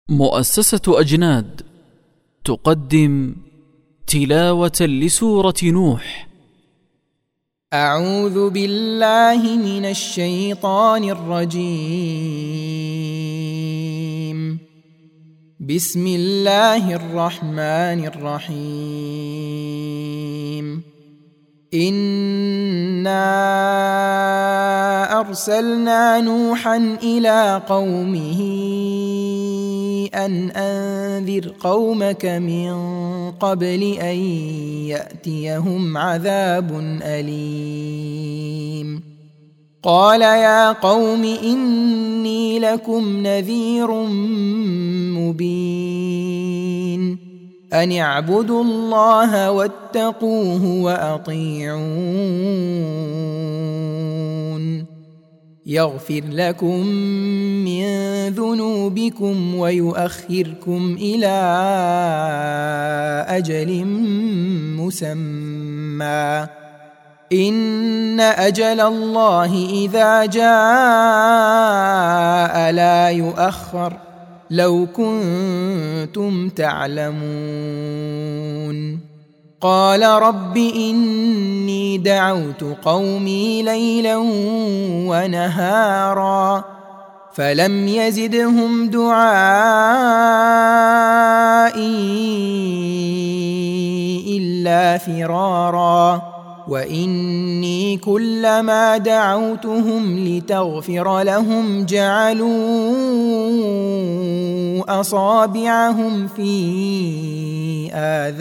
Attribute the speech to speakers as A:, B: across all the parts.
A: مؤسسة أجناد تقدم تلاوة لسورة نوح.
B: أعوذ بالله من الشيطان الرجيم. بسم الله الرحمن الرحيم. إنا أرسلنا نوحا إلى قومه أن أنذر قومك من قبل أن يأتيهم عذاب أليم. قال يا قوم إني لكم نذير مبين أن اعبدوا الله واتقوه وأطيعون يغفر لكم من ذنوبكم ويؤخركم إلى أجل مسمى إن أجل الله إذا جاء لا يؤخر لو كنتم تعلمون. قال رب إني دعوت قومي ليلا ونهارا فلم يزدهم دعائي إلا فرارا وإني كلما دعوتهم لتغفر لهم جعلوا أصابعهم في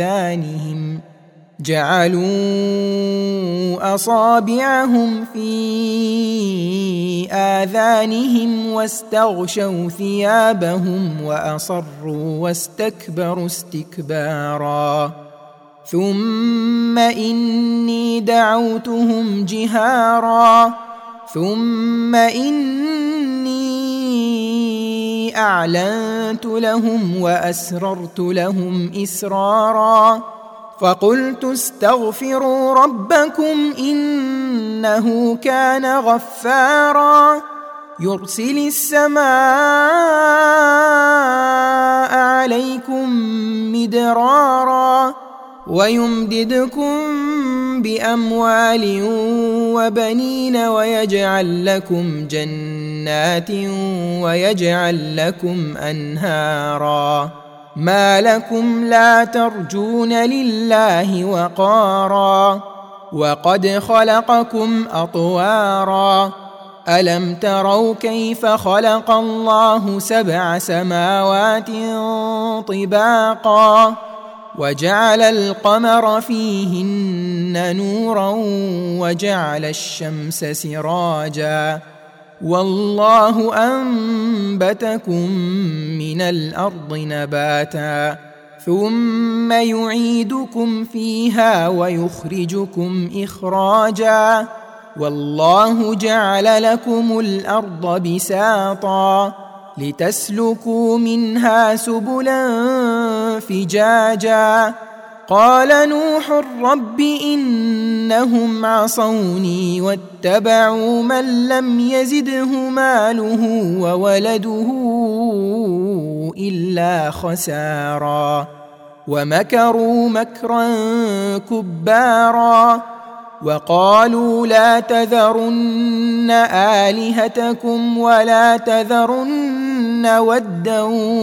B: آذانهم واستغشوا ثيابهم وأصروا واستكبروا استكبارا. ثم إني دعوتهم جهارا ثم إني أعلنت لهم وأسررت لهم إسرارا فقلت استغفروا ربكم إنه كان غفارا يرسل السماء عليكم مدرارا ويمددكم بأموال وبنين ويجعل لكم جنات ويجعل لكم أنهارا. ما لكم لا ترجون لله وقارا وقد خلقكم أطوارا ألم تروا كيف خلق الله 7 سماوات طباقا وجعل القمر فيهن نورا وجعل الشمس سراجا والله أنبتكم من الأرض نباتا ثم يعيدكم فيها ويخرجكم إخراجا والله جعل لكم الأرض بساطا لتسلكوا منها سبلا فجاجا. قال نوح رب إنهم عصوني واتبعوا من لم يزده ماله وولده إلا خسارا ومكروا مكرا كبارا وقالوا لا تذرن آلهتكم ولا تذرن ودا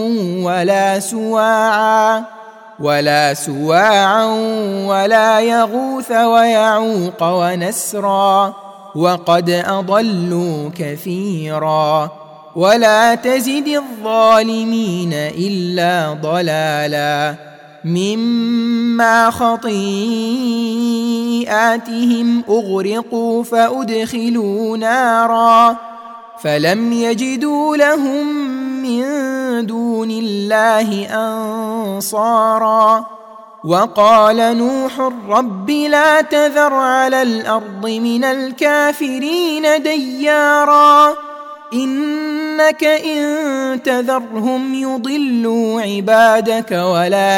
B: ولا سواعا ولا يغوث ويعوق ونسرا وقد أضلوا كثيرا ولا تزد الظالمين إلا ضلالا مما خطيئاتهم أغرقوا فأدخلوا نارا فلم يجدوا لهم من دون الله أنصارا. وقال نوح رب لا تذر على الأرض من الكافرين ديارا إنك إن تذرهم يضلوا عبادك ولا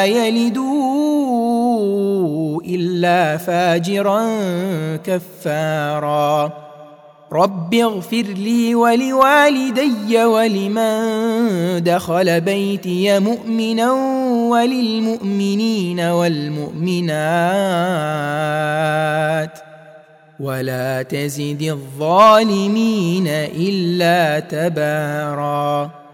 B: يلدوا إلا فاجرا كفارا. رب اغفر لي ولوالدي ولمن دخل بيتي مؤمنا وللمؤمنين والمؤمنات ولا تزد الظالمين إلا تباراً.